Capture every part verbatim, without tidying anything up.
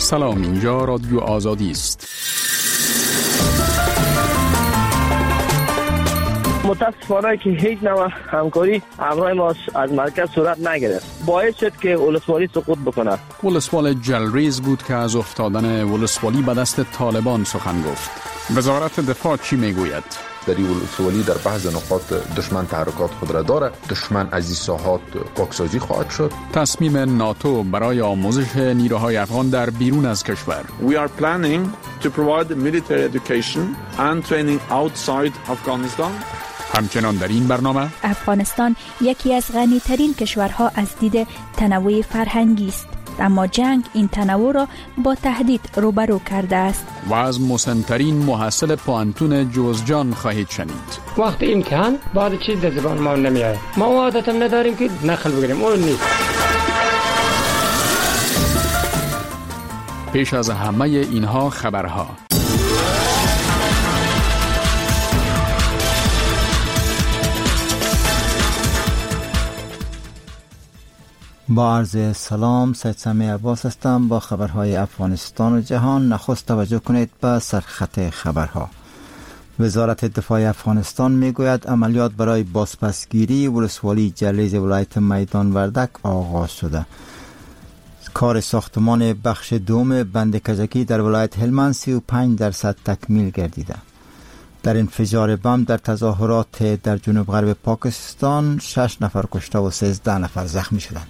سلام، اینجا رادیو آزادی است. متاسفانه که هیچ نوع همکاری همراه ما از مرکز صورت نگرفت، باعث شد که ولسوالی سقوط بکنه. ولسوال جلریز بود که از افتادن ولسوالی به دست طالبان سخن گفت. وزارت دفاع چی میگوید؟ در این ولسوالی در بعض نقاط دشمن تحرکات خود را داره. دشمن از این ساحات پاکسازی خواهد شد. تصمیم ناتو برای آموزش نیروهای افغان در بیرون از کشور. We are planning to provide military education and training outside Afghanistan. همچنان در این برنامه افغانستان یکی از غنی‌ترین کشورها از دید تنوع فرهنگی است، اما جنگ این تنوع را با تهدید روبرو کرده است. و از مسن‌ترین محصل پوانتون جوزجان خواهید شنید. وقت امتحان بعد چیز در زبان ما نمیاد، ما عادت هم نداریم که نقل بگیریم، اون نیست. پیش از همه اینها خبرها. با عرض سلام، سید سمیع عباس هستم با خبرهای افغانستان و جهان. نخست توجه کنید به سرخط خبرها. وزارت دفاع افغانستان میگوید عملیات برای بازپسگیری ولسوالی جلریز ولایت میدان وردک آغاز شده. کار ساختمان بخش دوم بند کجکی در ولایت هلمند سی و پنج درصد تکمیل گردیده. در انفجار بم در تظاهرات در جنوب غرب پاکستان شش نفر کشته و سیزده نفر زخمی شدند.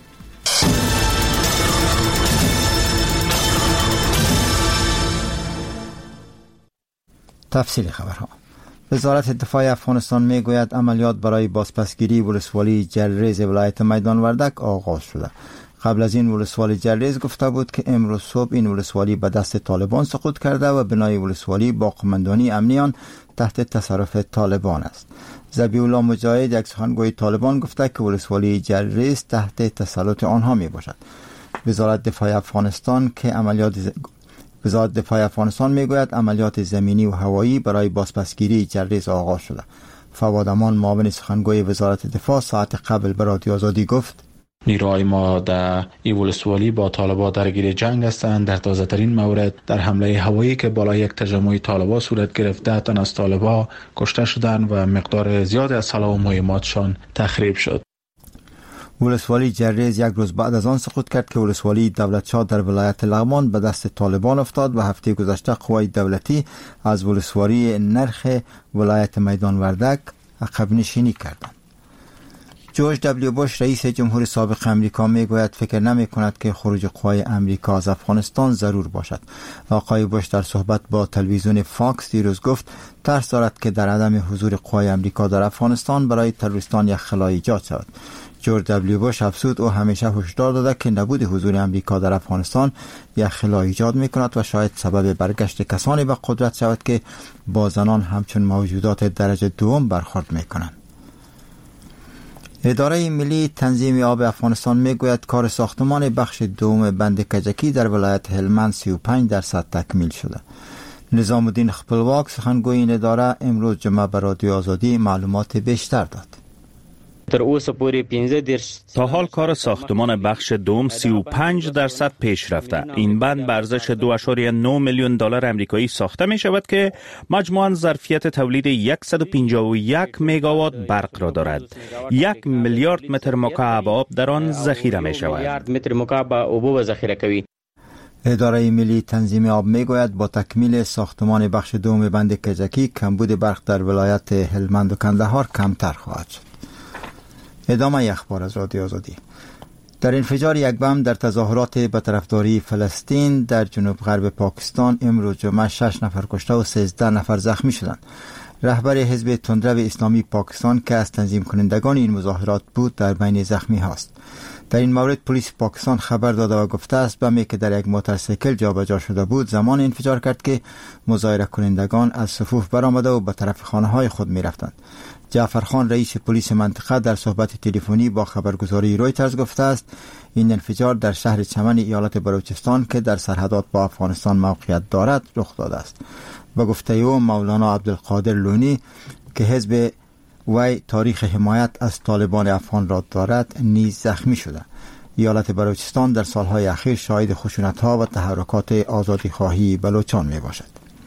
تفصیل خبرها. وزارت دفاع افغانستان میگوید عملیات برای بازپسگیری ولسوالی جلریز ولایت میدان وردک آغاز شده. قبل از این ولسوالی جلریز گفته بود که امروز صبح این ولسوالی به دست طالبان سقوط کرده و بنای ولسوالی با قماندانی امنیان تحت تصرف طالبان است. ذبیح الله مجاهد، یک سخنگوی طالبان، گفته که ولسوالی جلریز تحت تسلط آنها می باشد. وزارت دفاع افغانستان که عملیات ز... وزارت دفاع افغانستان میگوید عملیات زمینی و هوایی برای بازپسگیری جلریز آغاز شده. فواد امان، معاون سخنگوی وزارت دفاع، ساعت قبل به رادیو آزادی گفت نیروهای ما در این ولسوالی با طالبان درگیر جنگ هستند. در تازه ترین مورد در حمله هوایی که بالای یک تجمع طالبان صورت گرفته، تن از طالبان کشته شدند و مقدار زیادی از سلاح و مهماتشان تخریب شد. ولسوالی جلریز یک روز بعد از آن سقوط کرد که ولسوالی دولت شاه در ولایت لغمان به دست طالبان افتاد و هفته گذشته قوای دولتی از ولسوالی نرخ ولایت میدان وردک عقب نشینی کردند. جورج دبلیو بوش، رئیس جمهور سابق امریکا، میگوید فکر نمی کند که خروج قوای امریکا از افغانستان ضرور باشد. آقای بوش در صحبت با تلویزیون فاکس دیروز گفت ترس دارد که در عدم حضور قوای امریکا در افغانستان برای تروریستان یک خلا ایجاد شود. جورج دبلیو بوش افزود او همیشه هشدار داده که نبود حضور امریکا در افغانستان یک خلا ایجاد می کند و شاید سبب برگشت کسانی به قدرت شود که با زنان همچون موجودات درجه دوم برخورد می کنند. اداره ملی تنظیم آب افغانستان میگوید کار ساختمان بخش دوم بند کجکی در ولایت هلمند سی و پنج درصد تکمیل شده. نظام الدین خپلواک، سخنگوی این اداره، امروز جمعه به رادیو آزادی معلومات بیشتر داد. تا حال کار ساختمان بخش دوم سی و پنج درصد پیش رفته. این بند به ارزش دو ممیز نه میلیون دلار آمریکایی ساخته می شود که مجموعاً ظرفیت تولید صد و پنجاه و یک مگاوات برق را دارد. یک میلیارد متر مکعب آب در آن ذخیره می شود. اداره ملی تنظیم آب میگوید با تکمیل ساختمان بخش دوم بند کجکی کمبود برق در ولایت هلمند و کندهار کمتر خواهد شد. ادامه اخبار از رادیو آزادی. در انفجار یک بم در تظاهرات به طرفداری فلسطین در جنوب غرب پاکستان امروز جمعه شش نفر کشته و سیزده نفر زخمی شدند. رهبر حزب تندرو اسلامی پاکستان که از تنظیم کنندگان این مظاهرات بود در بین زخمی هاست. در این مورد پلیس پاکستان خبر داده و گفته است بمی که در یک موتورسیکل جابجا شده بود زمان انفجار کرد که مظاهره کنندگان از صفوف برآمده و به طرف خانه‌های خود می‌رفتند. جعفر خان، رئیس پلیس منطقه، در صحبت تلفنی با خبرگزاری رویترز گفته است این انفجار در شهر چمن ایالت بلوچستان که در سرحدات با افغانستان موقعیت دارد رخ داده است. با گفته او مولانا عبدالقادر لونی که حزب وی تاریخ حمایت از طالبان افغان را دارد نیز زخمی شده. ایالت بلوچستان در سالهای اخیر شاهد خشونت‌ها و تحرکات آزادیخواهی بلوچان می باشد.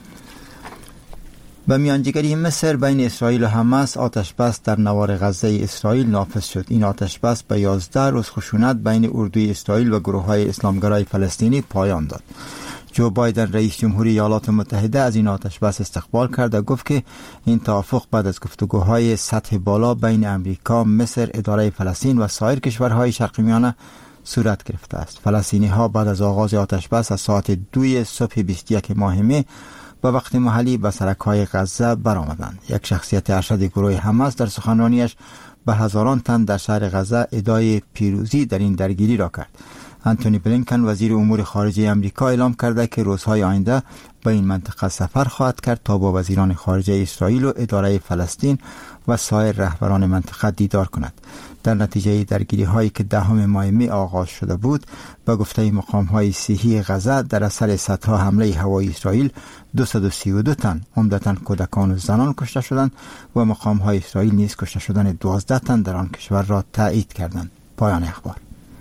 به میانجیگری مصر بین اسرائیل و حماس آتش بس در نوار غزه اسرائیل نافذ شد. این آتش بس به یازده روز خشونت بین اردوی اسرائیل و گروه‌های اسلامگرای فلسطینی پایان داد. جو بایدن رئیس جمهوری ایالات متحده از این آتش بس استقبال کرد و گفت که این توافق بعد از گفتگوهای سطح بالا بین امریکا، مصر، اداره فلسطین و سایر کشورهای شرق میانه صورت گرفته است. فلسطینی ها بعد از آغاز آتش بس از ساعت دوی صبح بیست و یک ماه مه به وقت محلی به سرک‌های غزه برآمدند. یک شخصیت ارشد گروه حماس در سخنرانیش به هزاران تن در شهر غزه ادعای پیروزی در این درگیری را کرد. انتونی بلینکن وزیر امور خارجه امریکا اعلام کرده که روزهای آینده به این منطقه سفر خواهد کرد تا با وزیران خارجه اسرائیل و اداره فلسطین و سایر رهبران منطقه دیدار کند. در نتیجه درگیری هایی که دهم ماه می آغاز شده بود، به گفته مقام های صحی غزه در اثر صدها حمله هوایی اسرائیل دویست و سی و دو تن عمدتاً کودکان و زنان کشته شدند و مقام های اسرائیل نیز کشته شدن دوازده تن در آن کشور را تایید کردند. پایان اخبار.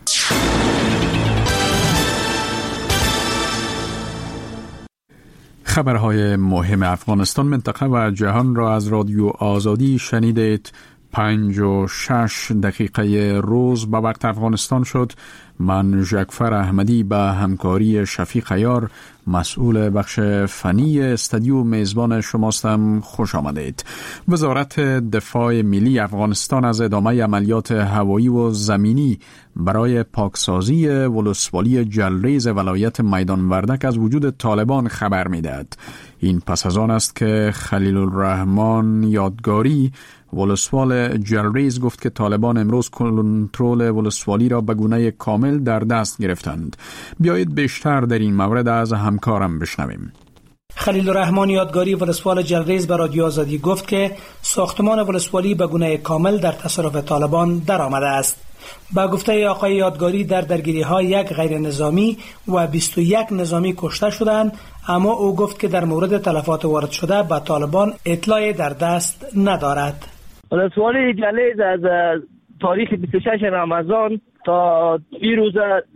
خبرهای مهم افغانستان، منطقه و جهان را از رادیو آزادی شنیدید. پنج و شش دقیقه روز به وقت افغانستان شد. من جعفر احمدی به همکاری شفیق عیار مسئول بخش فنی استودیو میزبان شماستم. خوش آمدید. وزارت دفاع ملی افغانستان از ادامه عملیات هوایی و زمینی برای پاکسازی ولسوالی جلریز ولایت میدان وردک از وجود طالبان خبر می‌دهد. این پس از آن است که خلیل الرحمن یادگاری ولسوال جلریز گفت که طالبان امروز کنترل ولسوالی را به گونه کامل در دست گرفتند. بیایید بیشتر در این مورد از همکارم بشنویم. خلیل الرحمن یادگاری ولسوال جلریز به رادیو آزادی گفت که ساختمان ولسوالی به گونه کامل در تصرف طالبان درآمده است. با گفته آقای یادگاری در درگیری ها یک غیر نظامی و بیست و یک نظامی کشته شدند، اما او گفت که در مورد تلفات وارد شده به طالبان اطلاعی در دست ندارد. ولسوالی جلریز از تاریخ بیست و شش رمضان تا پیروز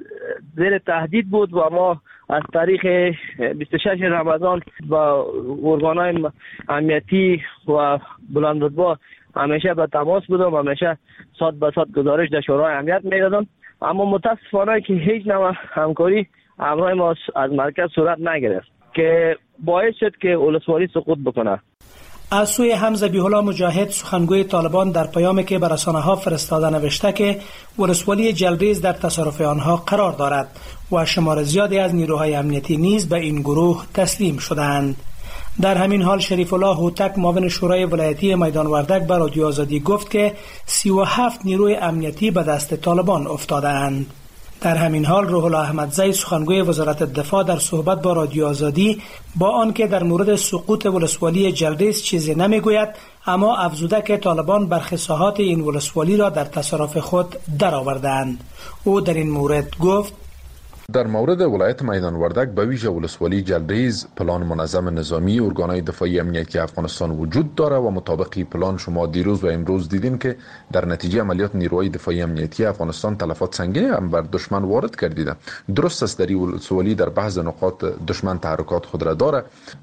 زیر تهدید بود و ما از تاریخ بیست و شش رمضان با ارگان‌های امنیتی و بلندرتبه همیشه به تماس بودم، همیشه ساعت به ساعت گزارش در شورای امنیت میدادم، اما متاسفانه که هیچ نوع همکاری همراه ما از مرکز صورت نگرفت که باعث شد که ولسوالی سقوط بکنه. از سوی حمزه بی‌الله مجاهد سخنگوی طالبان در پیامی که به رسانه‌ها فرستاده نوشته که ولسوالی جلریز در تصرف آنها قرار دارد و شمار زیادی از نیروهای امنیتی نیز به این گروه تسلیم شدند. در همین حال شریف الله هوتک معاون شورای ولایتی میدان وردک به رادیو آزادی گفت که سی و هفت نیروی امنیتی به دست طالبان افتاده‌اند. در همین حال روح الله احمدزی سخنگوی وزارت دفاع در صحبت با رادیو آزادی با آنکه در مورد سقوط ولسوالی جلریز چیزی نمیگوید، اما افزوده که طالبان برخی ساحات این ولسوالی را در تصرف خود درآوردند. او در این مورد گفت: در مورد ولایت میدان وردک به ویژه ولسوالی جلریز پلان منظم نظامی ارگانهای دفاعی امنیتی افغانستان وجود داره و مطابق پلان شما دیروز و امروز دیدین که در نتیجه عملیات نیروهای دفاعی امنیتی افغانستان تلفات سنگینی هم بر دشمن وارد کردیده. درست است در ولسوالی در بعض نقاط دشمن تحرکات خود را داره.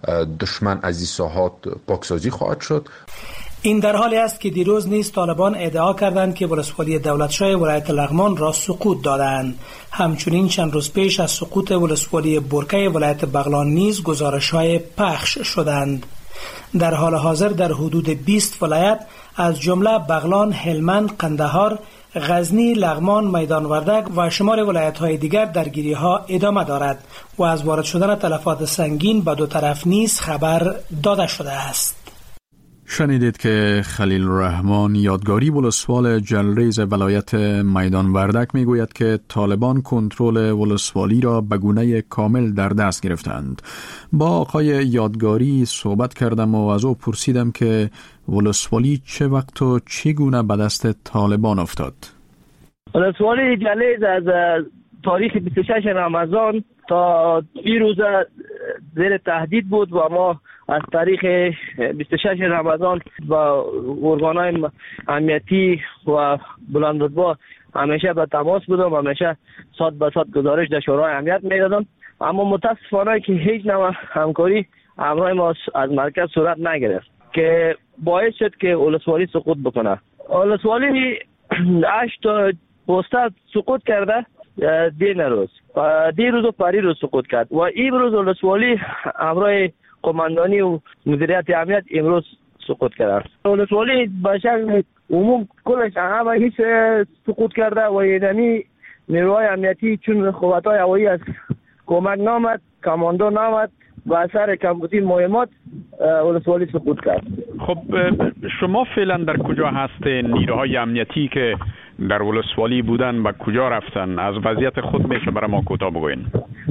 دشمن از این ساحات پاکسازی خواهد شد. این در حالی است که دیروز نیز طالبان ادعا کردند که ولسوالی دولتشاه ولایت لغمان را سقوط دادند. همچنین چند روز پیش از سقوط ولسوالی برکه ولایت بغلان نیز گزارش‌های پخش شدند. در حال حاضر در حدود بیست ولایت از جمله بغلان، هلمند، قندهار، غزنی، لغمان، میدان وردک و شمار ولایت‌های دیگر درگیری‌ها ادامه دارد و از وارد شدن تلفات سنگین به دو طرف نیز خبر داده شده است. شنیدید که خلیل الرحمن یادگاری ولسوال جلریز ولایت میدان وردک میگوید که طالبان کنترل ولسوالی را به گونه کامل در دست گرفتند. با آقای یادگاری صحبت کردم و از او پرسیدم که ولسوالی چه وقت و چگونه به دست طالبان افتاد. ولسوالی جلریز از تاریخ بیست و شش رمضان تا پیروز زیر تهدید بود و ما از تاریخ بیست و شش رمضان با ارگان‌های امنیتی و بلندرتبه همیشه به تماس بودم، همیشه ساعت به ساعت گزارش در شورای امنیت میدادم، اما متاسفانه که هیچ نوع همکاری همراه ما از مرکز صورت نگرفت که باعث شد که ولسوالی سقوط بکنه. ولسوالی هشت پوسته سقوط کرده دین روز دی روز و پری روز سقوط کرد و این روز ولسوالی همراه قماندانی و مدیریت امنیت امروز سقوط کرده. ولسوالی به شکل عموم کلش همه هیچ سقوط کرده و یعنی نیروهای امنیتی چون قوت‌های هوایی از کمک نامد، کماندو نامد و اثر کمبودی مهمات ولسوالی سقوط کرد. خب شما فعلا در کجا هستین؟ نیروهای امنیتی که در ولسوالی بودن و کجا رفتن؟ از وضعیت خود میشه برای ما کوتاه بگوین.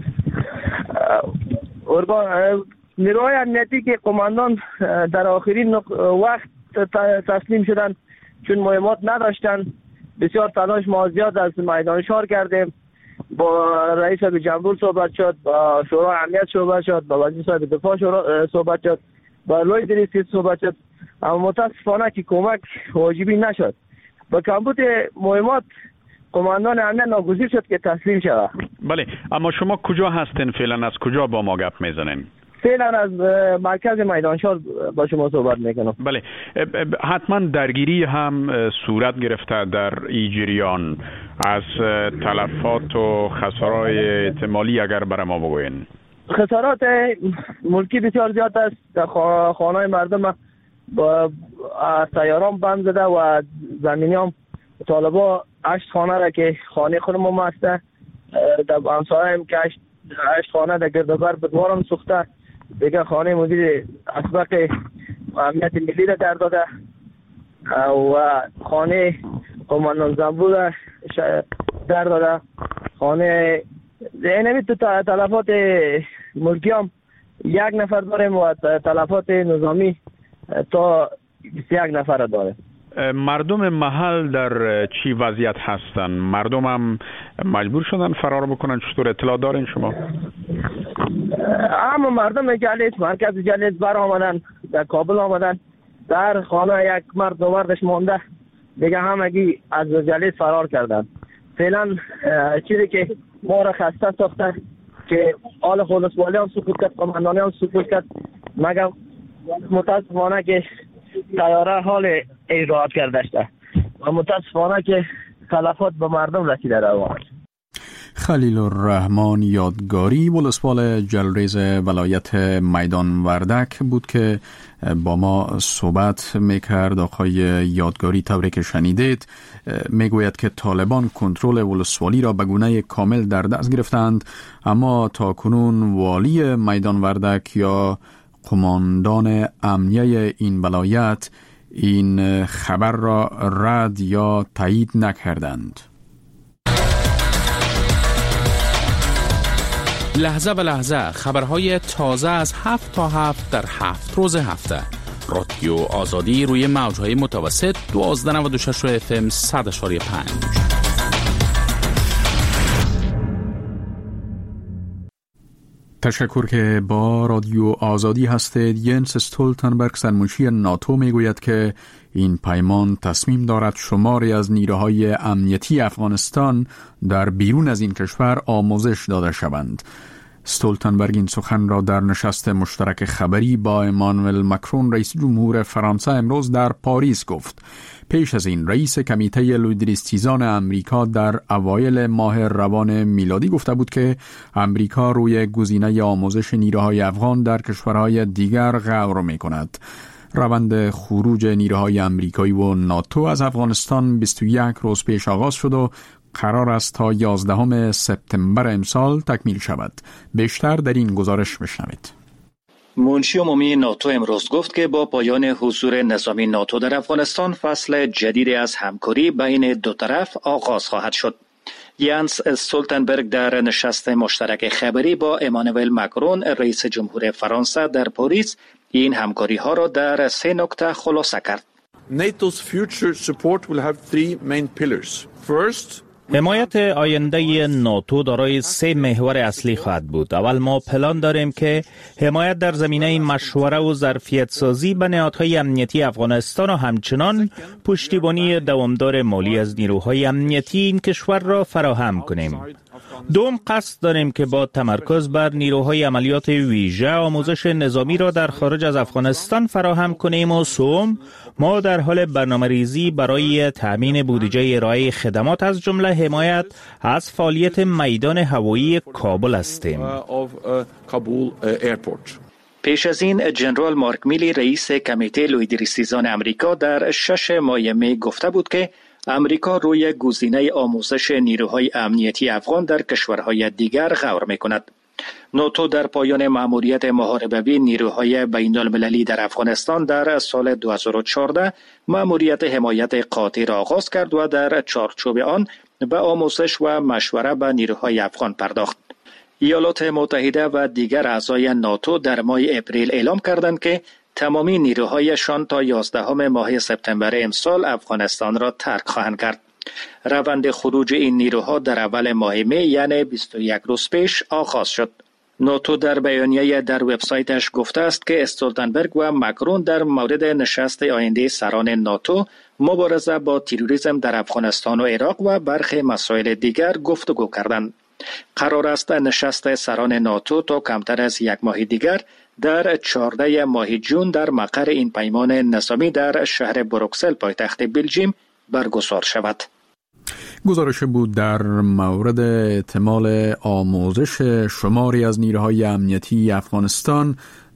نیروهای امنیتی که قماندان در آخرین وقت تسلیم شدن چون مهمات نداشتن، بسیار تلاش ما زیاد از میدان شهر کردیم، با رئیس صاحب جمهور صحبت شد، با شورای امنیت صحبت شد، با وزیر صاحب دفاع صحبت شد، با لوی دریسی صحبت شد، اما متاسفانه که کمک واجبی نشد. با کمبود مهمات قماندان امنیت ناگزیر شد که تسلیم شود. بله، اما شما کجا هستین فعلا؟ از کجا با ما گپ میزنین؟ فعلا از مرکز میدانشار با شما صحبت میکنم. بله، حتما درگیری هم صورت گرفته در این جریان. از تلفات و خسارات احتمالی اگر برای ما بگوین. خسارات ملکی بسیار زیاد است. در خانه مردم با سیارام بند زده و زمینی هم طالبا هشت خانه را که خانه خودم هسته، در همسایه هم که هشت خانه در گردبر بدوارم سوخته، دیگه خانه مدیر اسبق امنیت ملی را در داده و خانه قماندان زنبور در داده. خانه اینمی تو تلفات ملکی هم یک نفر داریم و تلفات نظامی تا بیست و یک نفر داره. مردم محل در چی وضعیت هستن؟ مردم هم مجبور شدن فرار بکنن؟ چطور اطلاع دارین شما؟ اما مردم جلیس مرکز جلیس بر آمدن، در کابل آمدن، در خانه یک مرد دو مردش مانده، دیگه همگی از جلیس فرار کردن. فعلا چیزی که ما را خسته ساخته که آل ولسوالی هم سقوط کرد، قماندانی هم سقوط کرد، مگر متاسفانه که تیاره حال ایجاد کرده است و متاسفانه که تلفات به مردم رسیده روان. خلیل الرحمن یادگاری، ولسوال جلریز ولایت میدان وردک بود که با ما صحبت میکرد. آقای یادگاری طوری که شنیدید میگوید که طالبان کنترل ولسوالی را به گونه کامل در دست گرفتند، اما تا کنون والی میدان وردک یا قماندان امنیه این ولایت این خبر را رد یا تایید نکردند. لحظه به لحظه خبرهای تازه از هفت تا هفت در هفت روز هفته. رادیو آزادی روی موجهای متوسط دوازده نود و شش اف ام صد اشاری پنج. تشکر که با رادیو آزادی هستید. ینس استولتنبرگ سرمنشی ناتو میگوید که این پیمان تصمیم دارد شماری از نیروهای امنیتی افغانستان در بیرون از این کشور آموزش داده شوند. استولتنبرگ این سخن را در نشست مشترک خبری با امانوئل مکرون رئیس جمهور فرانسه امروز در پاریس گفت. پیش از این رئیس کمیته لویدریستیزان امریکا در اوایل ماه روان میلادی گفته بود که امریکا روی گزینه آموزش نیروهای افغان در کشورهای دیگر غور می‌کند. روند خروج نیروهای امریکایی و ناتو از افغانستان بیست و یک روز پیش آغاز شد و قرار است تا یازدهم سپتامبر امسال تکمیل شود. بیشتر در این گزارش بشنوید. منشی عمومی ناتو امروز گفت که با پایان حضور نظامی ناتو در افغانستان فصل جدیدی از همکاری بین دو طرف آغاز خواهد شد. یانس استولتنبرگ در نشست مشترک خبری با امانوئل مکرون رئیس جمهور فرانسه در پاریس این همکاری ها را در سه نکته خلاصه کرد. NATO's future support will have three main pillars. First, حمایت آینده ناتو دارای سه محور اصلی خواهد بود. اول ما پلان داریم که حمایت در زمینه مشوره و ظرفیت سازی به نهادهای امنیتی افغانستان و همچنان پشتیبانی دوامدار مالی از نیروهای امنیتی این کشور را فراهم کنیم. دوم قصد داریم که با تمرکز بر نیروهای عملیات ویژه آموزش نظامی را در خارج از افغانستان فراهم کنیم و سوم ما در حال برنامه‌ریزی برای تأمین بودجه ارائه خدمات از جمله حمایت از فعالیت میدان هوایی کابل هستیم. پیش از این جنرال مارک میلی رئیس کمیته لویدریسیزان امریکا در شش ماه می گفته بود که امریکا روی گزینه آموزش نیروهای امنیتی افغان در کشورهای دیگر غور می‌کند. ناتو در پایان مأموریت محاربه نیروهای بین المللی در افغانستان در سال دو هزار و چهارده مأموریت حمایت قاطع را آغاز کرد و در چارچوب آن به آموزش و مشوره به نیروهای افغان پرداخت. ایالات متحده و دیگر اعضای ناتو در ماه اپریل اعلام کردند که تمامی نیروهایشان تا یازدهم ماه سپتامبر امسال افغانستان را ترک خواهند کرد. روند خروج این نیروها در اول ماه می یعنی بیست و یک روز پیش آغاز شد. ناتو در بیانیه در وبسایتش گفته است که استولتنبرگ و مکرون در مورد نشست آینده سران ناتو مبارزه با تروریسم در افغانستان و عراق و برخی مسائل دیگر گفتگو کردند. قرار است نشست سران ناتو تا کمتر از یک ماه دیگر در چهاردهم ماه جون در مقر این پیمان نظامی در شهر بروکسل پایتخت بلژیم برگزار شود. گزارش بود در مورد احتمال آموزش شماری از نیروهای امنیتی افغانستان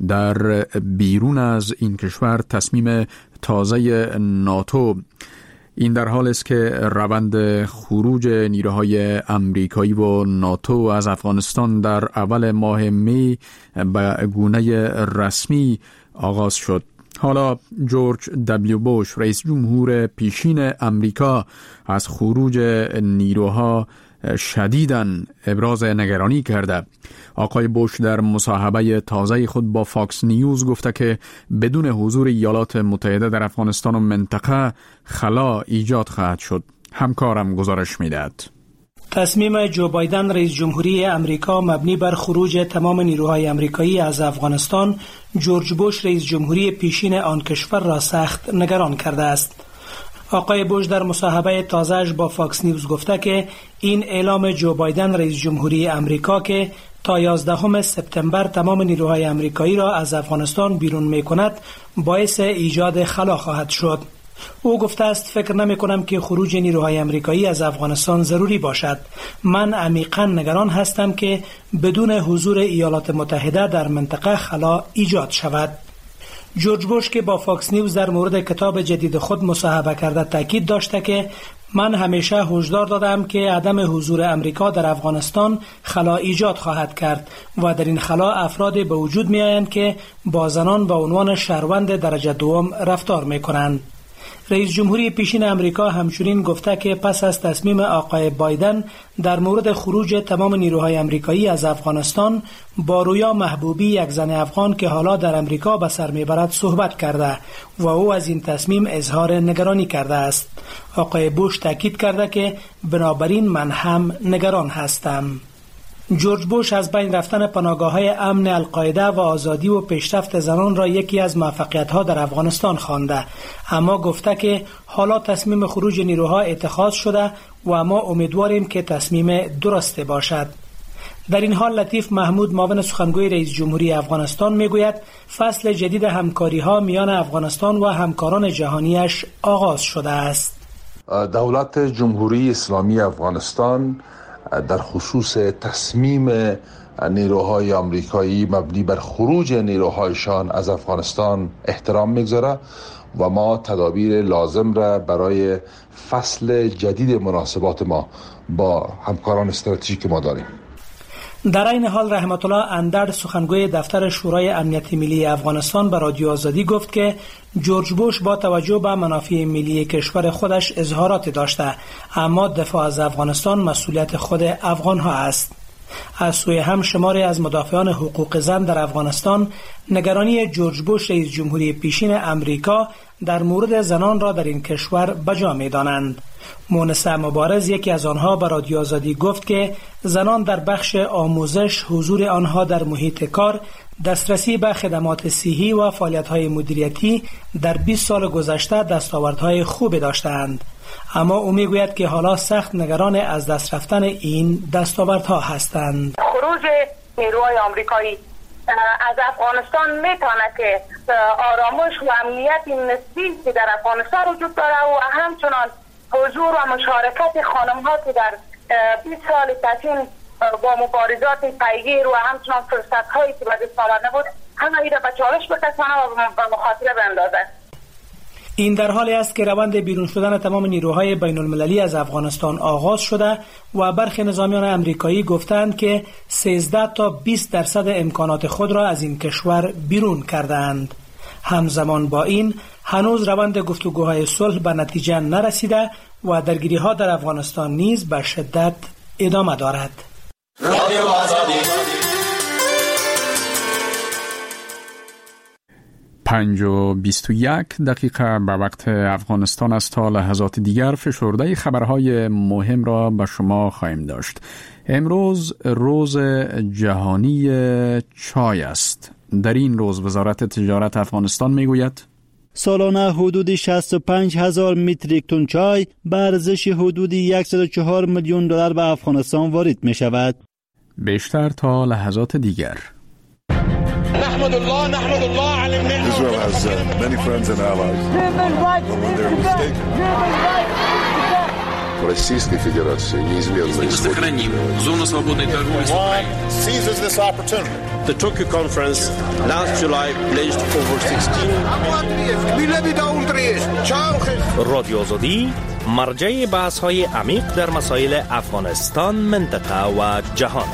در بیرون از این کشور، تصمیم تازه ناتو. این در حال است که روند خروج نیروهای امریکایی و ناتو از افغانستان در اول ماه می به گونه رسمی آغاز شد. حالا جورج دبلیو بوش رئیس جمهور پیشین امریکا از خروج نیروها شدیداً ابراز نگرانی کرده. آقای بوش در مصاحبه تازه خود با فاکس نیوز گفته که بدون حضور ایالات متحده در افغانستان و منطقه خلا ایجاد خواهد شد. همکارم گزارش میدهد. تصمیم جو بایدن رئیس جمهوری امریکا مبنی بر خروج تمام نیروهای امریکایی از افغانستان جورج بوش رئیس جمهوری پیشین آن کشور را سخت نگران کرده است. آقای بوش در مصاحبه تازه‌اش با فاکس نیوز گفته که این اعلام جو بایدن رئیس جمهوری امریکا که تا یازدهم سپتامبر تمام نیروهای امریکایی را از افغانستان بیرون می‌کند باعث ایجاد خلا خواهد شد. او گفته است فکر نمی کنم که خروج نیروهای امریکایی از افغانستان ضروری باشد. من عمیقاً نگران هستم که بدون حضور ایالات متحده در منطقه خلا ایجاد شود. جورج بوش که با فاکس نیوز در مورد کتاب جدید خود مصاحبه کرده تاکید داشته که من همیشه هشدار دادم که عدم حضور امریکا در افغانستان خلا ایجاد خواهد کرد و در این خلا افرادی به وجود می آیند که با زنان به عنوان شهروند درجه دوم رفتار می کنند. رئیس جمهوری پیشین امریکا همچنین گفته که پس از تصمیم آقای بایدن در مورد خروج تمام نیروهای امریکایی از افغانستان با رویا محبوبی یک زن افغان که حالا در امریکا به سر میبرد صحبت کرده و او از این تصمیم اظهار نگرانی کرده است. آقای بوش تاکید کرده که بنابراین من هم نگران هستم. جورج بوش از بین رفتن پناهگاه‌های امن القاعده و آزادی و پیشرفت زنان را یکی از موفقیت‌ها در افغانستان خوانده، اما گفته که حالا تصمیم خروج نیروها اتخاذ شده و ما امیدواریم که تصمیم درسته باشد. در این حال لطیف محمود معاون سخنگوی رئیس جمهوری افغانستان میگوید فصل جدید همکاری‌ها میان افغانستان و همکاران جهانیش آغاز شده است. دولت جمهوری اسلامی افغانستان در خصوص تصمیم نیروهای آمریکایی مبنی بر خروج نیروهایشان از افغانستان احترام میگذاره و ما تدابیر لازم را برای فصل جدید مناسبات ما با همکاران استراتژیک ما داریم. در این حال رحمت الله اندر سخنگوی دفتر شورای امنیت ملی افغانستان به رادیو آزادی گفت که جورج بوش با توجه به منافع ملی کشور خودش اظهارات داشته، اما دفاع از افغانستان مسئولیت خود افغان ها است. از سوی هم شماری از مدافعان حقوق زن در افغانستان نگرانی جورج بوش رئیس جمهوری پیشین امریکا در مورد زنان را در این کشور بجا می دانند. مونسه مبارز یکی از آنها به رادیو آزادی گفت که زنان در بخش آموزش، حضور آنها در محیط کار، دسترسی به خدمات صحی و فعالیت‌های مدیریتی در بیست سال گذشته دستاوردهای خوبی داشتند. اما او میگوید که حالا سخت نگران از دست رفتن این دستاوردها هستند. خروج نیروهای آمریکایی از افغانستان میتونه که آرامش و امنیت نسبی که در افغانستان وجود داره و همچنان حضور و مشارکت خانم‌ها که در بیست سال تاکین با مبارزات پیگیر و همچنان فرصت‌هایی که به دست آورده بود همه اینا به چالش بکشانه و به مخاطره بندازه. این در حالی است که روند بیرون شدن تمام نیروهای بین المللی از افغانستان آغاز شده و برخی نظامیان امریکایی گفتند که سیزده تا بیست درصد امکانات خود را از این کشور بیرون کردند. همزمان با این هنوز روند گفتگوهای صلح به نتیجه نرسیده و درگیری‌ها در افغانستان نیز به شدت ادامه دارد. پنج و بیست و یک دقیقه به وقت افغانستان است. تا لحظات دیگر فشرده خبرهای مهم را به شما خواهیم داشت. امروز روز جهانی چای است. در این روز وزارت تجارت افغانستان میگوید سالانه حدود شصت و پنج هزار متریک تن چای به ارزش حدود صد و چهار میلیون دلار به افغانستان وارد می شود. بیشتر تا لحظات دیگر. نحمد الله نحمد الله على النعمة. Israel has uh, many friends and allies. When they're mistaken. Российской Федерации неизменно сохраним зону свободной торговли с Украиной. Seizes this opportunity. The Tokyo conference last July pledged over sixteen. رادیو آزادی مرجع بحث‌های عمیق در مسائل افغانستان، منطقه و جهان.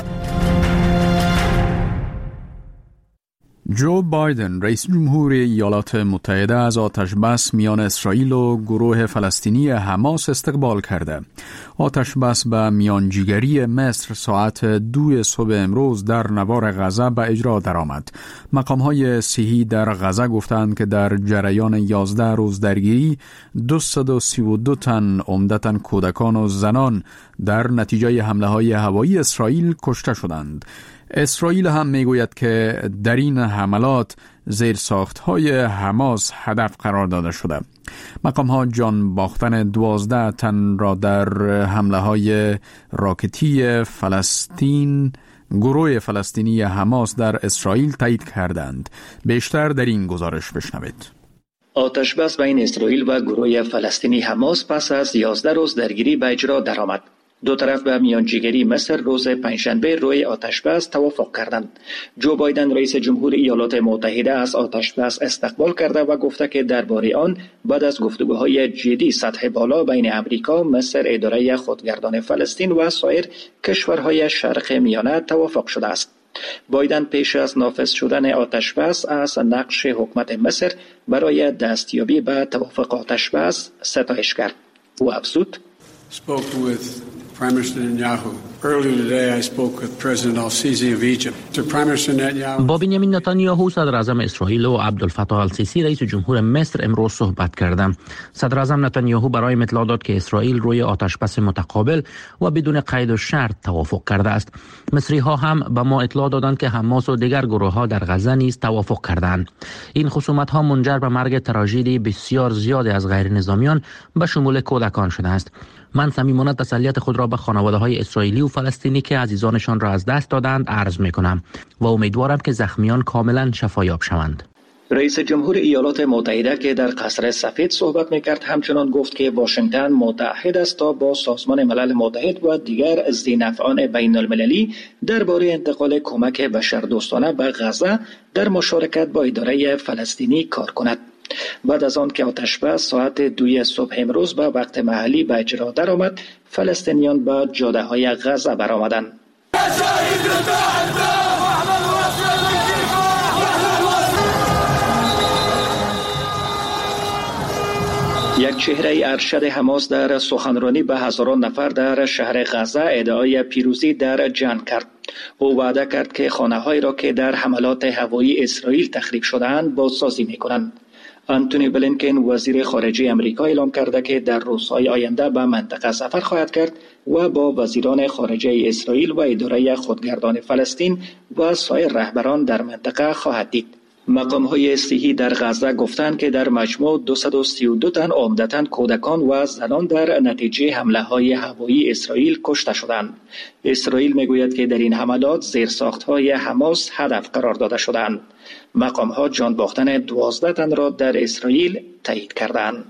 جو بایدن رئیس جمهور ایالات متحده از آتش بس میان اسرائیل و گروه فلسطینی حماس استقبال کرده. آتش بس به میانجیگری مصر ساعت دو صبح امروز در نوار غزه به اجرا درآمد. مقام‌های صحی در غزه گفتند که در جریان یازده روز درگیری دویست و سی و دو تن عمدتاً کودکان و زنان در نتیجه حمله‌های هوایی اسرائیل کشته شدند. اسرائیل هم میگوید که در این حملات زیرساخت‌های حماس هدف قرار داده شده. مقام‌ها جان باختن دوازده تن را در حمله‌های راکتی فلسطین گروه فلسطینی حماس در اسرائیل تایید کردند. بیشتر در این گزارش بشنوید. آتش بس بین اسرائیل و گروه فلسطینی حماس پس از یازده روز درگیری به اجرا درآمد. دو طرف به میانجیگری مصر روز پنجشنبه روی آتش بس توافق کردند. جو بایدن رئیس جمهور ایالات متحده از آتش بس استقبال کرده و گفته که درباره آن بعد از گفتگوهای جدی سطح بالا بین امریکا، مصر، اداره خودگردان فلسطین و سایر کشورهای شرق میانه توافق شده است. بایدن پیش از نافذ شدن آتش بس از نقش حکومت مصر برای دستیابی به توافق آتش بس ستایش کرد. او افزود: spoke with Prime Minister Netanyahu. Earlier today I spoke with President al-Sisi of Egypt. To Prime Minister Netanyahu. با بنیامین نتانیاهو صدر اعظم اسرائیل و عبدالفتاح السیسی رئیس جمهور مصر امروز صحبت کردم. صدر اعظم نتانیاهو برایم اطلاع داد که اسرائیل روی آتش بس متقابل و بدون قید و شرط توافق کرده است. مصری ها هم به ما اطلاع دادند که حماس و دیگر گروه ها در غزه نیز توافق کردند. این خصومت ها منجر به مرگ تراژدی بسیار زیادی از غیر نظامیان به شمول کودکان شده است. من صمیمانه تسلیت خود را به خانواده‌های اسرائیلی و فلسطینی که عزیزانشان را از دست دادند عرض می‌کنم و امیدوارم که زخمیان کاملا شفایاب شوند. رئیس جمهور ایالات متحده که در قصر سفید صحبت می‌کرد همچنان گفت که واشنگتن متحد است تا با سازمان ملل متحد و دیگر ذی‌نفعان بین‌المللی درباره انتقال کمک بشردوستانه به غزه در مشارکت با اداره فلسطینی کار کند. بعد از آن که آتش بس ساعت دوی صبح امروز به وقت محلی به اجرا درآمد، فلسطینیان به جاده‌های غزه برآمدند. یک چهره ارشد حماس در سخنرانی به هزاران نفر در شهر غزه ادعای پیروزی در جنگ کرد. او وعده کرد که خانه‌هایی را که در حملات هوایی اسرائیل تخریب شده‌اند بازسازی می‌کنند. آنتونی بلینکن وزیر خارجه امریکا اعلام کرده که در روزهای آینده به منطقه سفر خواهد کرد و با وزیران خارجه اسرائیل و اداره خودگردان فلسطین و سایر رهبران در منطقه خواهد دید. مقام‌های صحی در غزه گفتند که در مجموع دویست و سی و دو تن عمدتاً کودکان و زنان در نتیجه حمله‌های هوایی اسرائیل کشته شدند. اسرائیل میگوید که در این حملات زیرساخت‌های حماس هدف قرار داده شدند. مقام‌ها جان باختن دوازده تن را در اسرائیل تایید کردند.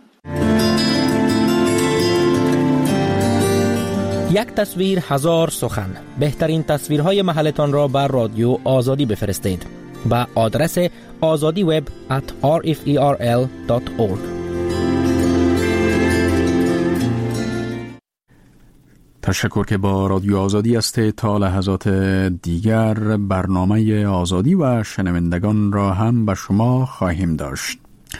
یک تصویر هزار سخن. بهترین تصویرهای محلتان را بر رادیو آزادی بفرستید با آدرس azadi web at r f e r l dot org. تشکر که با رادیو آزادی است. تا لحظات دیگر برنامه آزادی و شنوندگان را هم به شما خواهیم داشت.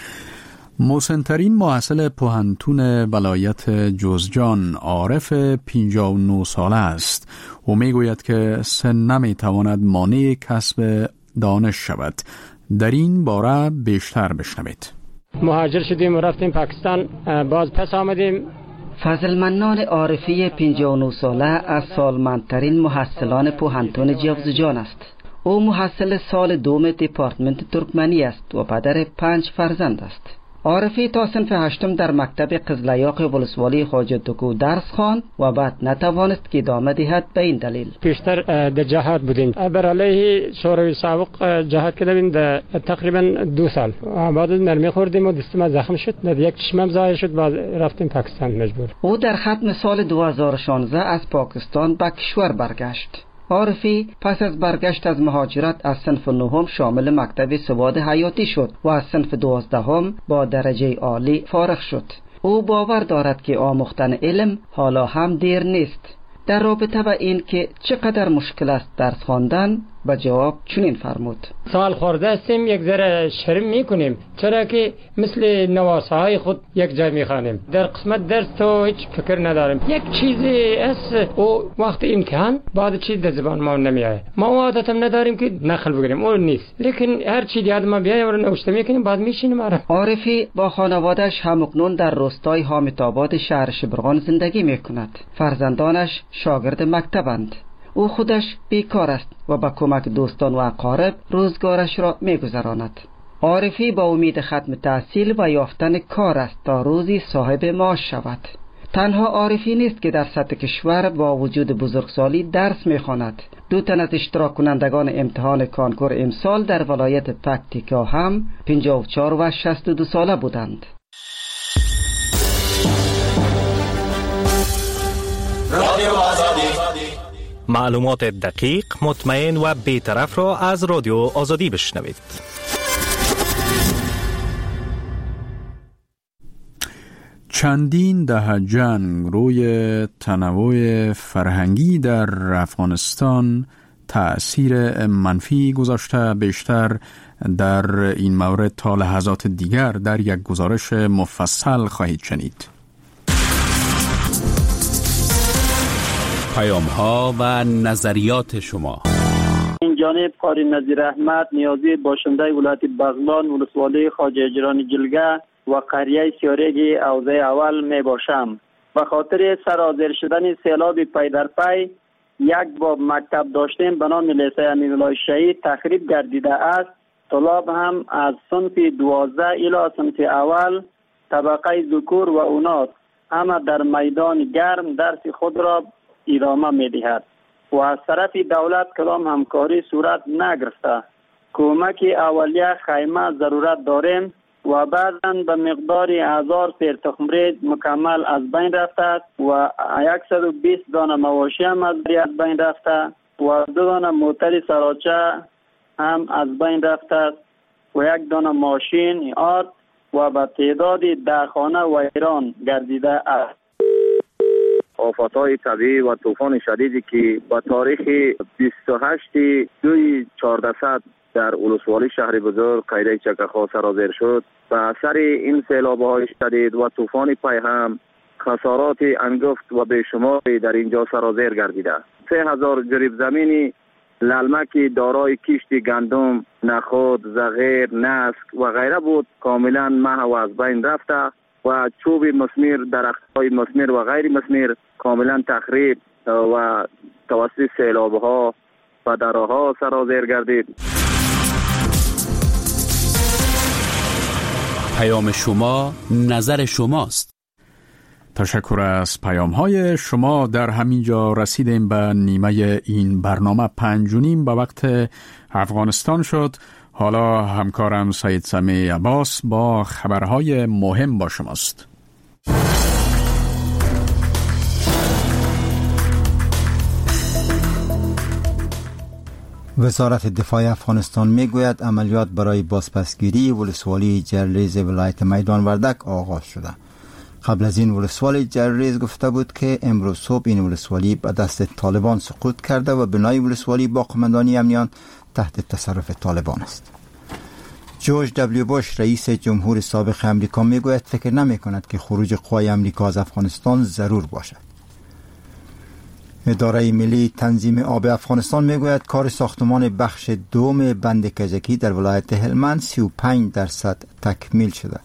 مسن‌ترین محصل پوهنتون ولایت جوزجان عارف پنجاه و نه ساله است و میگوید که سن نمیتواند مانع کسب دانش شود. در این باره بیشتر بشنوید. مهاجر شدیم و رفتیم پاکستان، باز پس آمدیم. فضل منان عارفی پنجاه و نه ساله از سالمندترین محصلان پوهنتون جوزجان است. او محصل سال دوم دپارتمنت ترکمنی است و پدر پنج فرزند است. عارفی تا صنف هشتم در مکتب قزلیاق ولسوالی خواجه تکو درس خواند و بعد نتوانست که ادامه دهد به این دلیل. پیشتر در جهاد بودیم، بر علیه شوروی سابق جهاد کردیم در تقریبا دو سال. بعد نرمی خوردیم و دستم زخم شد، در یک چشمم ضایع شد، بعد رفتیم پاکستان مجبور. او در ختم سال دو هزار و شانزده از پاکستان به کشور برگشت. عارفی پس از برگشت از مهاجرت از صنف نهم شامل مکتب سواد حیاتی شد و از صنف دوازدهم با درجه عالی فارغ شد. او باور دارد که آموختن علم حالا هم دیر نیست. در رابطه با این که چقدر مشکل است درس خواندن به جواب چنین فرمود: سوال خورده استیم، یک ذره شرم میکنیم، چرا که مثل نواسه های خود یک جای میخوانیم. در قسمت درس تو هیچ فکر نداریم. یک چیزی است او وقت امتحان بعد چیز در زبان ما نمیاد. ما عادتم نداریم که نقل بگیریم، اون نیست. لیکن هر چیزی یاد ما بیاد و نوشته میکنیم بعد میشینیم. عارفی با خانواده‌اش همکنون در روستای حامدآباد شهر شبرغان زندگی میکند. فرزندانش شاگرد مکتبند. او خودش بیکار است و با کمک دوستان و اقارب روزگارش را می‌گذراند. عارفی با امید ختم تحصیل و یافتن کار است تا روزی صاحب معاش شود. تنها عارفی نیست که در سطح کشور با وجود بزرگسالی درس می‌خواند. دو تن از اشتراک کنندگان امتحان کانکور امسال در ولایت پکتیکا هم پنجاه و چهار و شصت و دو ساله بودند. رادیو آزادی، معلومات دقیق، مطمئن و بی‌طرف را از رادیو آزادی بشنوید. چندین دهه جنگ روی تنوع فرهنگی در افغانستان تأثیر منفی گذاشته. بیشتر در این مورد تا لحظات دیگر در یک گزارش مفصل خواهید شنید. پیام ها و نظریات شما. این جانب قاری نظیر احمد نیازی باشنده ولایت بغلان ولسوالی خواجه اجران جلگه و قریه سیارگی اوضه اول می باشم. به خاطر سرازیر شدن سیلاب پی در پی یک باب مکتب داشتیم به نام لیسه امیرالله شهید تخریب گردیده است. طلاب هم از صنف دوازده الی صنف اول طبقه ذکور و اوناث اما در میدان گرم درس خود را ادامه می‌دهد و از طرف دولت کلام همکاری صورت نگرفته. کمک اولیه خیمه ضرورت داریم و بعداً به مقدار هزار سیر تخمریز مکمل از بین رفته و صد و بیست دانه مواشی هم از بین رفته و دو دانه موتر سراچه هم از بین رفته و یک دانه ماشین آرد و به تعداد ده خانه ویران گردیده است. آفت‌های طبیعی و طوفان شدیدی که با تاریخ بیست و هشت دوی چهاردهصد در ولسوالی شهر بزرگ قریه چکخا سرازیر شد، به اثر این سیلاب‌های شدید و طوفان پی هم خسارات انگفت و بیشماری در اینجا سرازیر گردیده. سه هزار جریب زمینی للمه که دارای کشت گندم، نخود، زغیر، نسک و غیره بود کاملا محو از بین رفته و چوب مسمیر، درخت‌های مسمیر و غیر مسمیر کاملا تخریب و توسط سیلاب‌ها و دراها سرازیر گردید. پیام شما، نظر شماست. تشکر از پیام های شما. در همین جا رسیدیم به نیمه این برنامه. پنج و نیم به وقت افغانستان شد. حالا همکارم سید سمی عباس با خبرهای مهم با شماست. وزارت دفاع افغانستان میگوید عملیات برای بازپسگیری ولسوالی جلریز ولایت میدان وردک آغاز شده. قبل از این ولسوالی جلریز گفته بود که امروز صبح این ولسوالی به دست طالبان سقوط کرده و بنای ولسوالی با قماندانی امنیان تحت تصرف طالبان است. جورج دبلیو بوش رئیس جمهور سابق امریکا میگوید فکر نمی کند که خروج قوای امریکا از افغانستان ضرور باشد. اداره ملی تنظیم آب افغانستان میگوید کار ساختمان بخش دوم بند کجکی در ولایت هلمند سی و پنج درصد تکمیل شده.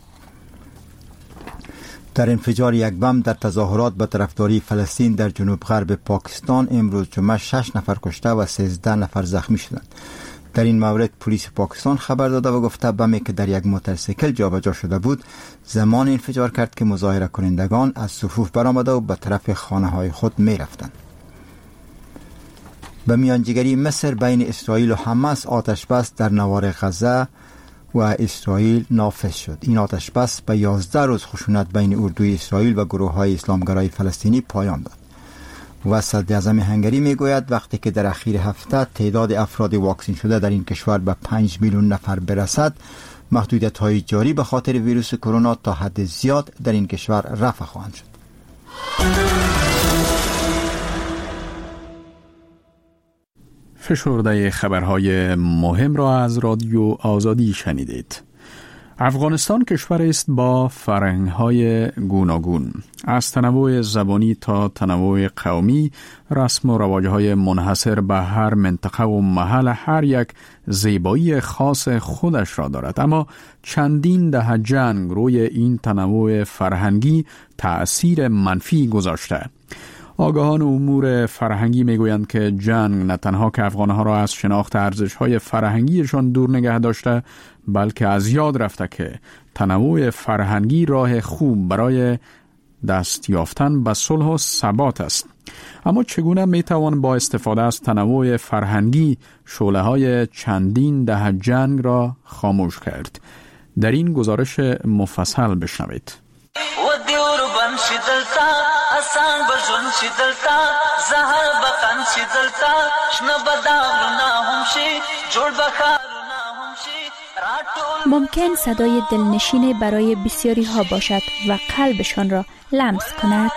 در انفجار یک بم در تظاهرات به طرفداری فلسطین در جنوب غرب پاکستان امروز جمعه شش نفر کشته و سیزده نفر زخمی شدند. در این مورد پلیس پاکستان خبر داده و گفته بمی که در یک موتورسیکل جابجا شده بود زمان انفجار کرد که مظاهره کنندگان از صفوف برآمده و به طرف خانه های خود می رفتند. به میانجیگری مصر بین اسرائیل و حماس آتش بس در نوار غزه و اسرائیل نافذ شد. این آتش بس به یازده روز خشونت بین اردوی اسرائیل و گروه های اسلامگرای فلسطینی پایان داد. و صدر اعظم هنگری میگوید وقتی که در اخیر هفته تعداد افراد واکسین شده در این کشور به پنج میلیون نفر برسد، محدودیت های جاری به خاطر ویروس کرونا تا حد زیاد در این کشور رفع خواهند شد. فشرده خبرهای مهم را از رادیو آزادی شنیدید. افغانستان کشور است با فرهنگ‌های گوناگون، از تنوع زبانی تا تنوع قومی، رسم و رواج‌های منحصر به هر منطقه و محل هر یک زیبایی خاص خودش را دارد. اما چندین دهه جنگ روی این تنوع فرهنگی تأثیر منفی گذاشته. آگاهان امور فرهنگی میگویند که جنگ نه تنها که افغانها را از شناخت ارزش‌های فرهنگیشان دور نگه داشته، بلکه از یاد رفته که تنوع فرهنگی راه خوب برای دست یافتن به صلح و ثبات است. اما چگونه میتوان با استفاده از تنوع فرهنگی شعله‌های چندین دهه جنگ را خاموش کرد؟ در این گزارش مفصل بشنوید. آسان بجون شي دلتا زهر بقن شي دلتا شنه بداغنا هم شي جوړ بخارنا هم شي. ممکن صدای دلنشین برای بسیاری ها باشد و قلبشان را لمس کند.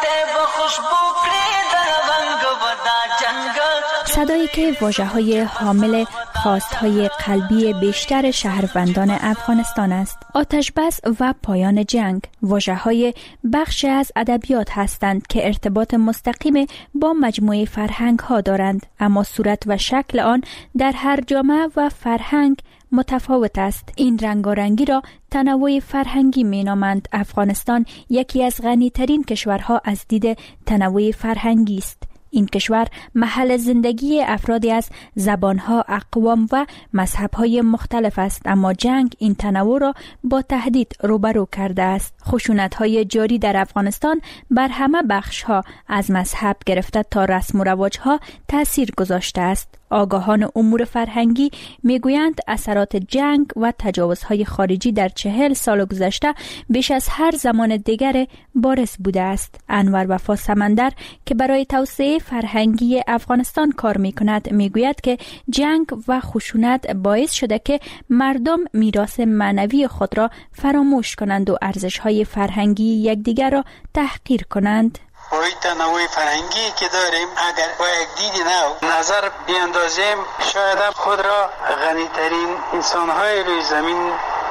صدایی که واژه‌های حامل خواستهای قلبی بیشتر شهروندان افغانستان است. آتش بس و پایان جنگ واژه‌های بخش از ادبیات هستند که ارتباط مستقیم با مجموعه فرهنگ‌ها دارند، اما صورت و شکل آن در هر جامعه و فرهنگ متفاوت است. این رنگارنگی را تنوع فرهنگی می‌نامند. افغانستان یکی از غنی‌ترین کشورها از دید تنوع فرهنگی است. این کشور محل زندگی افرادی از زبانها، اقوام و مذهبهای مختلف است، اما جنگ این تنوع را با تهدید روبرو کرده است. خشونت‌های جاری در افغانستان بر همه بخش‌ها از مذهب گرفته تا رسم و رواج‌ها تأثیر گذاشته است. آگاهان امور فرهنگی میگویند اثرات جنگ و تجاوزهای خارجی در چهل سال گذشته بیش از هر زمان دیگر بارز بوده است. انور وفا سمندر که برای توسعه فرهنگی افغانستان کار میکند میگوید که جنگ و خشونت باعث شده که مردم میراث معنوی خود را فراموش کنند و ارزش‌های فرهنگی یکدیگر را تحقیر کنند. وی تنوع فرهنگی که داریم اگر با یک دید نو نظر بیاندازیم شاید خود را غنی‌ترین انسان‌های روی زمین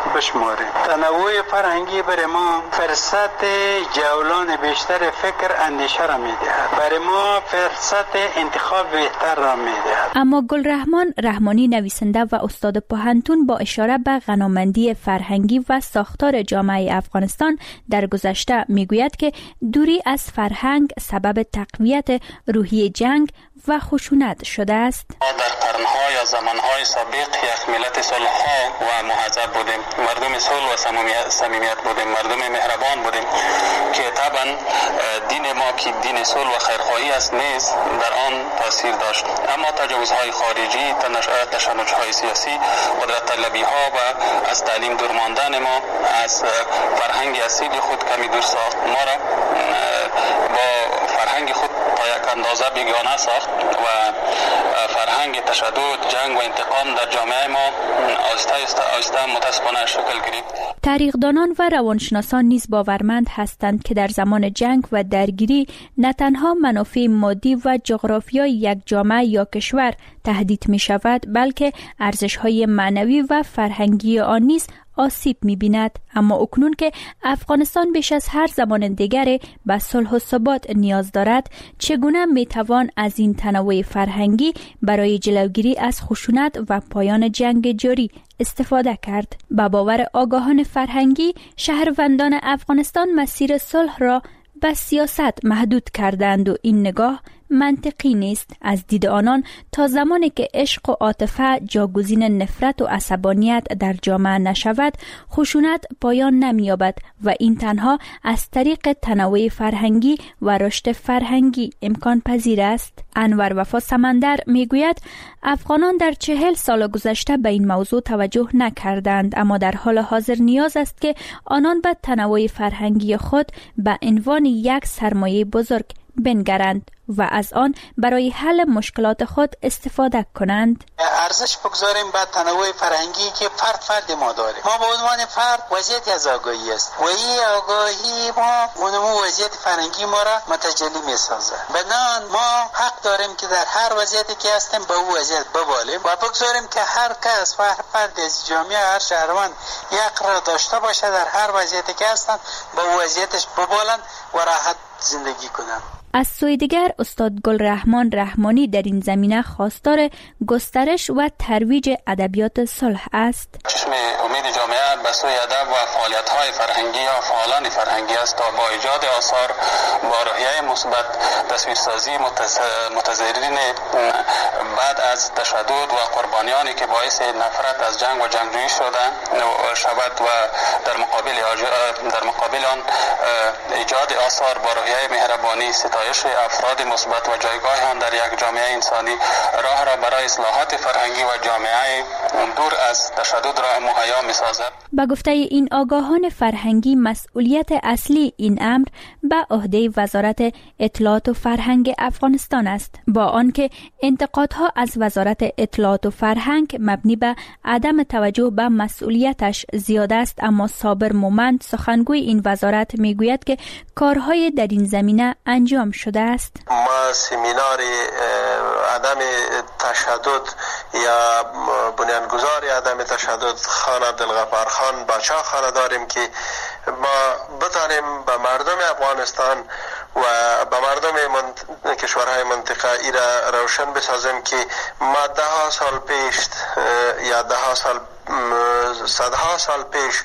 بشماریم. تنوع فرهنگی برای ما فرصت جولان بیشتر فکر اندیشه را میدهد، برای ما فرصت انتخاب بهتر را میدهد. اما گلرحمان رحمانی نویسنده و استاد پوهنتون با اشاره به غنامندی فرهنگی و ساختار جامعه افغانستان در گذشته میگوید که دوری از فرهنگ سبب تقویت روحیه جنگ و خشونت شده است. ما در قرنها یا زمانهای سابق یک ملت صلح‌ها و مهذب بودیم، مردم صلح و صمیمیت بودیم، مردم مهربان بودیم که طبعا دین ما که دین صلح و خیرخواهی است نیز در آن تاثیر داشت. اما تجاوزهای خارجی، تشنج‌های سیاسی، قدرت طلبی‌ها و از تعلیم دور ماندن ما از فرهنگ اصیل خود کمی دور ساخت. ما را با فرهنگ خود تا یک اندازه بیگانه ساخت و فرهنگ تشدد، جنگ و انتقام در جامعه ما آهسته آهسته متاسفانه شکل گرفت. تاریخدانان و روانشناسان نیز باورمند هستند که در زمان جنگ و درگیری نه تنها منافع مادی و جغرافیایی یک جامعه یا کشور تهدید می شود، بلکه ارزش‌های معنوی و فرهنگی آن نیز آسیب می‌بیند. اما اکنون که افغانستان بیش از هر زمان دیگری به صلح و ثبات نیاز دارد، چگونه میتوان از این تنوع فرهنگی برای جلوگیری از خشونت و پایان جنگ جاری استفاده کرد؟ با باور آگاهان فرهنگی، شهروندان افغانستان مسیر صلح را به سیاست محدود کردند و این نگاه منطقی نیست. از دید آنان تا زمانی که عشق و عاطفه جاگزین نفرت و عصبانیت در جامعه نشود، خشونت پایان نمی‌یابد و این تنها از طریق تنوع فرهنگی و رشد فرهنگی امکان پذیر است. انور وفا سمندر میگوید افغانان در چهل سال گذشته به این موضوع توجه نکردند، اما در حال حاضر نیاز است که آنان به تنوع فرهنگی خود به عنوان یک سرمایه بزرگ بنگرند و از آن برای حل مشکلات خود استفاده کنند. ارزش بگذاریم به تنوع فرهنگی که فرد فرد ما داریم. ما به عنوان فرد وضعیت از آگاهی است و این آگاهی ما اونمو وضعیت فرهنگی ما را متجلی می سازه. بنان ما حق داریم که در هر وضعیتی که هستیم به اون وضعیت ببالیم و بگذاریم که هر کس و هر فرد از جامعه، هر شهروند یک را داشته باشه در هر وضعیتی که هستن به اون وضعیتش ببالن و راحت زندگی کنن. از سوی دیگر استاد گلرحمان رحمانی در این زمینه خواستار گسترش و ترویج ادبیات صلح است. چشم امید جامعه به سوی ادب و فعالیت‌های فرهنگی یا فعالان فرهنگی است تا با ایجاد آثار با روحیه مثبت، تصویرسازی متضررین بعد از تشدد و قربانیانی که باعث نفرت از جنگ و جنگجویی شدند شود و در مقابل در مقابل آن ایجاد آثار با روحیه مهربانی، ستایش افراد مثبت و جایگاه آن در یک جامعه انسانی راه را برای اصلاحات فرهنگی و جامعه دور از تشدد را مهیا می‌سازد. با گفته این آگاهان فرهنگی، مسئولیت اصلی این امر به عهده وزارت اطلاعات و فرهنگ افغانستان است، با آنکه انتقادها از وزارت اطلاعات و فرهنگ مبنی به عدم توجه به مسئولیتش زیاد است. اما صابر مومند، سخنگوی این وزارت، میگوید که کارهای در این زمینه انجام شده است. ما سمینار عدم تشدد یا بنیانگذار عدم تشدد خان عبدالغفار خان باچا خانه داریم که ما بتانیم به مردم افغانستان و به مردم منط... کشورهای منطقه ای را روشن بسازیم که ما ده ها سال پیش یا ده ها سال صدها سال پیش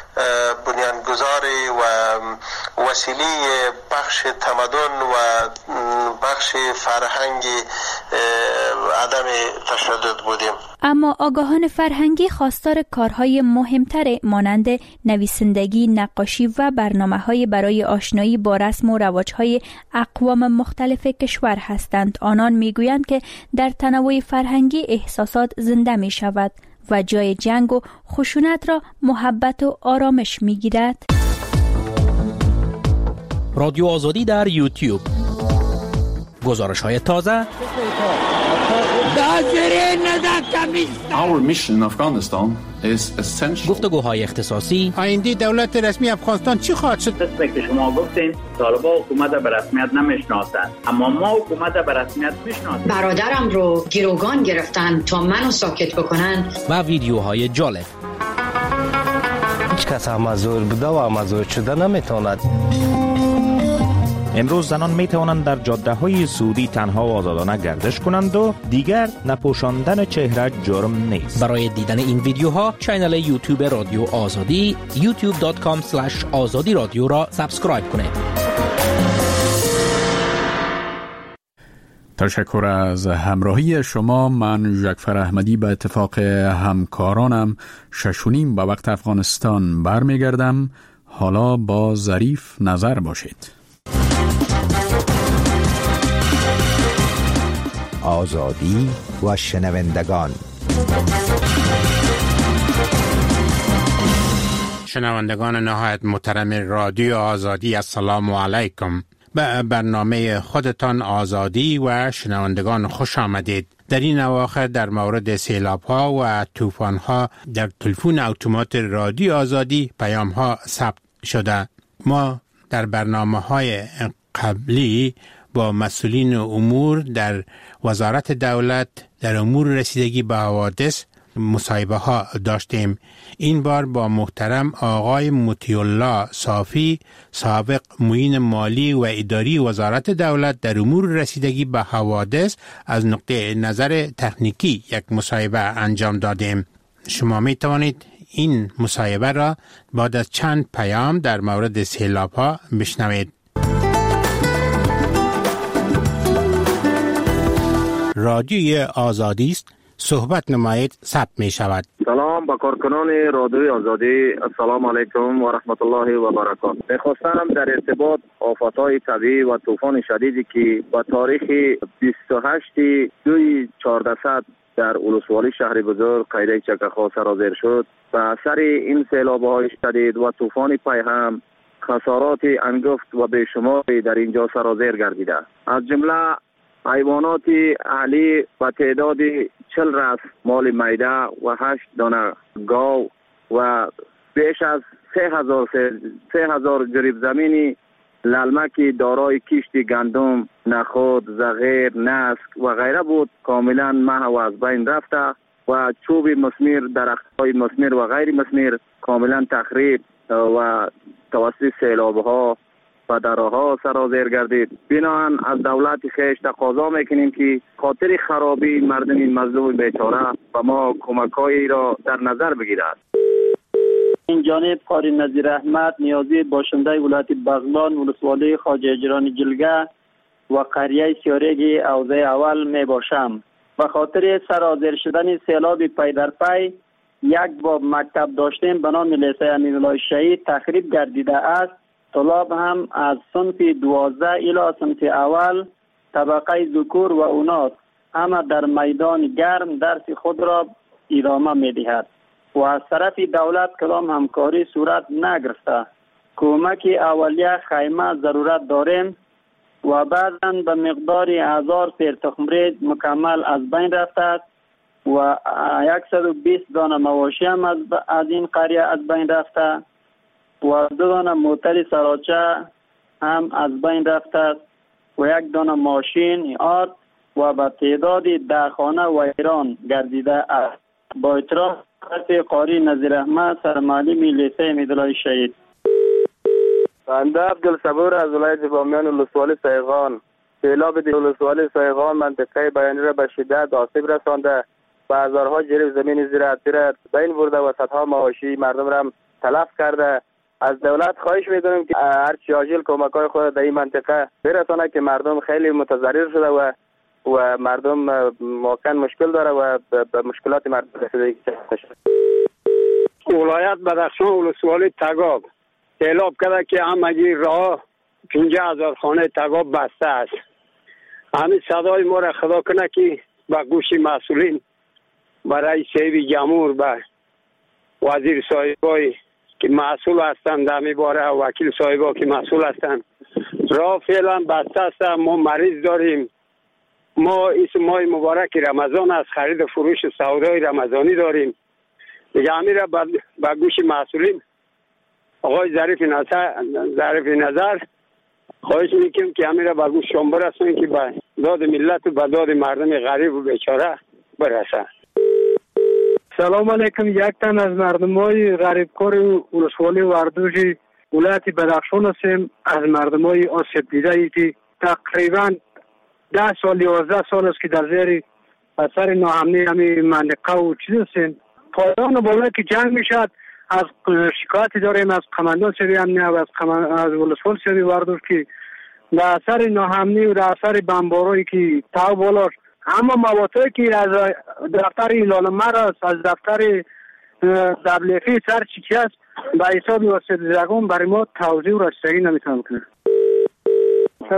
بنیانگذاری و وسیله بخش تمدن و بخش فرهنگ عدم تشدد بودیم. اما آگاهان فرهنگی خواستار کارهای مهمتر مانند نویسندگی، نقاشی و برنامه‌های برای آشنایی با رسم و رواج‌های اقوام مختلف کشور هستند. آنان میگویند که در تنوع فرهنگی احساسات زنده می شود و جای جنگ و خشونت را محبت و آرامش می گیرد. رادیو آزادی در یوتیوب، گزارش های تازه. Our mission in Afghanistan is essential. گفتگوهای اختصاصی. آینده دولت رسمی افغانستان چی خواهد شد؟ دست که شما گفتین طالبان حکومت به رسمیت نمیشناسند، اما ما حکومت به رسمیت میشناسیم. برادرم رو گروگان گرفتن تا منو ساکت بکنن. و ویدیوهای جالب. هیچ کس مزور بوده و مزور شده نمیتواند. امروز زنان می توانند در جاده های سعودی تنها و آزادانه گردش کنند و دیگر نپوشاندن چهره جرم نیست. برای دیدن این ویدیوها کانال یوتیوب رادیو آزادی یوتیوب دات کام اسلش آزادی رادیو را سابسکرایب کنید. تشکر از همراهی شما. من جعفر احمدی به اتفاق همکارانم ششونیم به وقت افغانستان برمیگردم. حالا با ظریف نظر باشید. آزادی و شنوندگان. شنوندگان نهایت محترم رادیو آزادی، السلام علیکم. به برنامه خودتان آزادی و شنوندگان خوش آمدید. در این اواخر در مورد سیلاب ها و طوفان ها در تلفن اتومات رادیو آزادی پیام ها ثبت شده. ما در برنامه های قبلی با مسئولین امور در وزارت دولت در امور رسیدگی به حوادث مصاحبه ها داشتیم. این بار با محترم آقای مطیع الله صافی، سابق معین مالی و اداری وزارت دولت در امور رسیدگی به حوادث از نقطه نظر تکنیکی یک مصاحبه انجام دادیم. شما می توانید این مصاحبه را بعد از چند پیام در مورد سیلاب ها بشنوید. رادیوی آزادی است، صحبت نمایید، ثبت می شود. سلام با کارکنان رادیوی آزادی، السلام علیکم و رحمت الله و برکاته. می‌خواستم در ارتباط آفت‌های طبیعی و طوفان شدیدی که با تاریخ بیست و هشت دوی چهاردهصد در ولسوالی شهر بزرگ قیره چکخا سرازیر شد و اثر این سیلاب‌های شدید و طوفان پیهم خسارات انگفت و بیشماری در اینجا سرازیر گردیده. از جمله حیوانات اهلی و تعداد چل رأس مال میده و هشت دانه گاو و بیش از سه هزار سه هزار جریب زمینی للمکی دارای کشت گندم، نخود، زغیر، نسک و غیره بود کاملا محو از بین رفته و چوب مسمیر، درخت‌های مسمیر و غیر مسمیر کاملا تخریب و توسط سیلاب‌ها و دراها سرازیر گردید. بنابراین از دولت خیش تقاضا میکنیم که خاطر خرابی مردم مظلوم بیچاره و ما کمک‌هایی را در نظر بگیرد. این جانب قاری نظیر احمد نیازی باشنده ولایت بغلان ولسوالی خواجه اجران جلگه و قریه سیارگی اوضاع اول می باشم. به خاطر سرازیر شدن سیلاب پی در پی یک باب مکتب داشتیم به نام لیسه امیرالله شهید تخریب گردیده است. طلاب هم از صنف دوازده الی صنف اول طبقه ذکور و اوناث همه در میدان گرم درس خود را ادامه می دهد و از طرف دولت کدام همکاری صورت نگرفته. کمک اولیه خیمه ضرورت داریم و بعضا به مقدار هزار سیر تخمریز مکمل از بین رفته و صد و بیست دانه مواشی هم از, از این قریه از بین رفته و دو دانه موتر سراچه هم از بین رفته و یک دانه ماشین آرد و به تعداد ده خانه ویران گردیده است. با اعتراف قاری نظیر احمد سرمعلم لیسه امیرالله شهید. بنده عبدالصبور از ولایت بامیان ولسوالی سیغان. سیلاب ولسوالی سیغان منطقه بیانی را به شدت آسیب رسانده و هزارها جریب زمین زراعتی را بین برده و صدها مواشی مردم را تلف کرده. از دولت خواهش می‌کنیم که هرچی عاجل کمک‌های خود در این منطقه برسانه که مردم خیلی متضرر شده و و مردم واقعا مشکل داره و به مشکلات مردم رسیدگی شده. ولایت بدخشان ولسوالی تگاب سیلاب کرده که همگی راه پنجاه هزار خانه تگاب بسته است. همین صدای ما را خدا کنه که به گوش مسئولین برای رئیس جمهور به وزیر صاحبای که مسئول هستند در میباره و وکیل صاحبا که مسئول هستند راه فعلا بسته است. ما مریض داریم. ما اسم ماه مبارک رمضان از خرید فروش سودای رمضانی داریم. دیگه همین را به گوش مسئولین آقای ظریف نظر ظریف نظر خواهش میکنم که همین را به گوش شما برسونید که به داد ملت و به داد مردم غریب و بیچاره برسه. سلام علیکم. یک تن از مردمای غریبکار ولسوالی وردوش ولایت بدخشان هستیم، از مردمای آسیب دیده ای که تقریبا ده سال یازده سال است که در زیر اثر ناامنی همین منطقه و چیز هستیم. پایان بالا که جنگ میشد از شکایتی داریم از قماندان سری امنی و از از ولسوال سری وردوش که در اثر ناامنی و در اثر بمبارایی که تا بالا اما مواتایی که از دفتر ایلالمر است، از دفتر دبلیفی سر چی است به حساب واسه دیدگان برای ما توضیح و رسیدگی نمیتونم کنم.